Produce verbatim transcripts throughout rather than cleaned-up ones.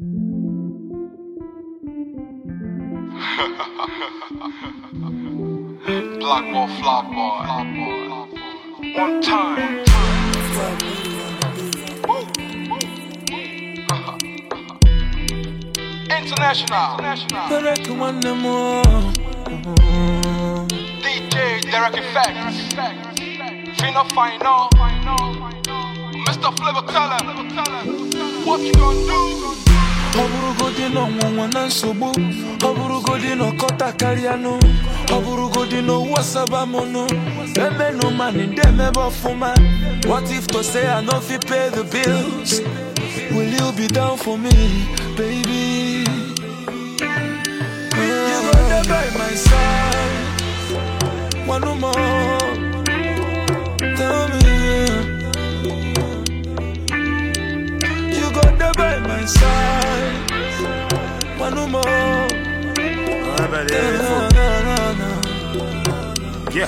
Black boy, fly boy. One time. International. D J Derek Effects. Fino Final. Mister Flavor, tell him. What you gonna do? Oburugodi no mwana nsobu, oburugodi no kota kariano, oburugodi no wasaba mono. Deme no money, deme bofuma. What if to say I know if you pay the bills? Will you be down for me, baby? You gotta by my side, one more. Tell me. By my side, one more. Yeah.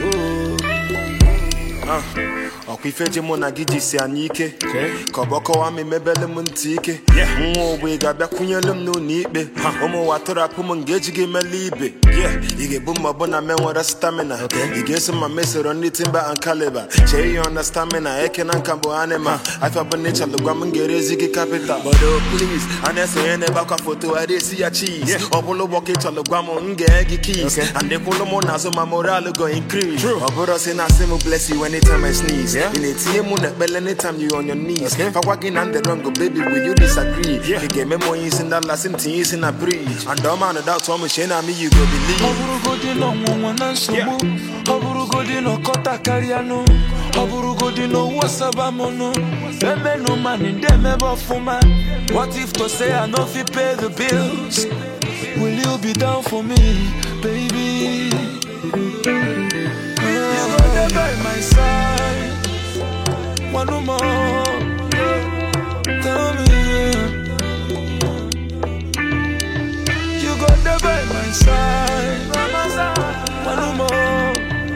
Uh. Okwifeje mo na gidi si anike. Koboko wa me mebele mu ntike. Nwo ogbe ga bia kunyelum no ni ikpe. Omo watora pu mo ngeji ge melibe. Yeah, ige bu mabo na men wara stamina. Ige so ma mesero ni timba and caliber. Che you understand me na eke na kambo anema. I fa nature lugwa ngerezi ge capital. But oh please, anese ene bakwa photo I dey see ya cheese. Obolo boke to lugwa mo nge egi keys. And the polo mo na so my morale go increase. Oboro say na say mo bless you anytime I sneeze. Yeah. In a team on bell anytime you on your knees. Okay. For walking on the wrong, baby, will you disagree? Yeah. You get memories in that last things in a breeze. And the man without Tom Shane and me, you go believe. Oburugodi no mwana nsobu, oburugodi no kota kariano, oburugodi no wasaba mono. Deme no money, deme bofuma. What if to say I know if you pay the bills? Will you be down for me, baby? You gotta by my side. One more, tell me. You got there by my side. One more.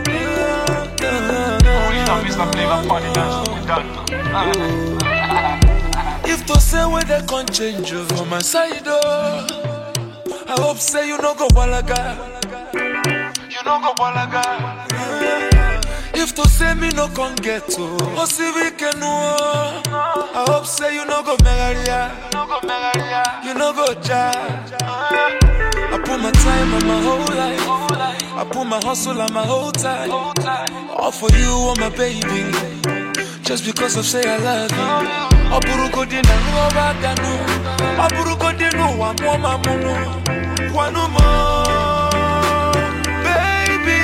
If to say where they can change you from my side, oh, I hope say you no go balaga. You no go balaga. If to say me no can get to, oh see we can know. I hope say you no go megaria, you no go charge. I put my time and my whole life, I put my hustle and my whole time, all for you, oh my baby. Just because of say I love you. Oburugodi na nuwa ganu, oburugodi no wa mo mamuno, one more, baby.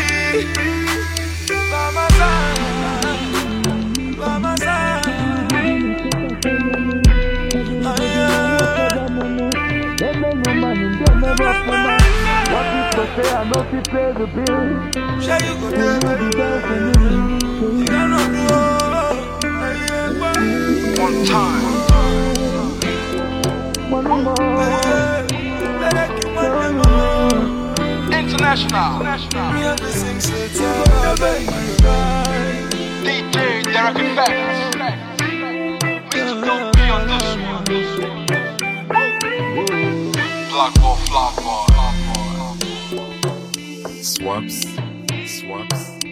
What if to say I know if you pay the bill? Shall you go there, baby? You cannot do one time. One more. International. D J Derek Effects. Don't be on this one. Black boy, fly boy. Swaps, swaps.